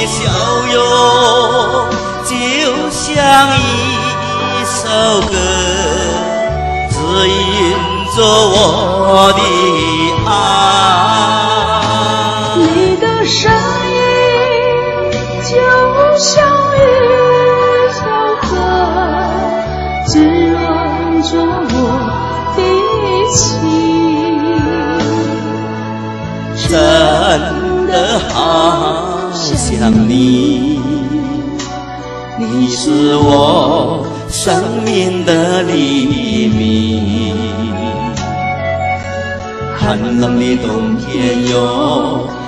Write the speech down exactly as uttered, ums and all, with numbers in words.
笑容，就像一首歌，指引着我的爱。 你的声音就像一首歌，滋润着我的心。 真的好想你，你是我生命的黎明。寒冷的冬天有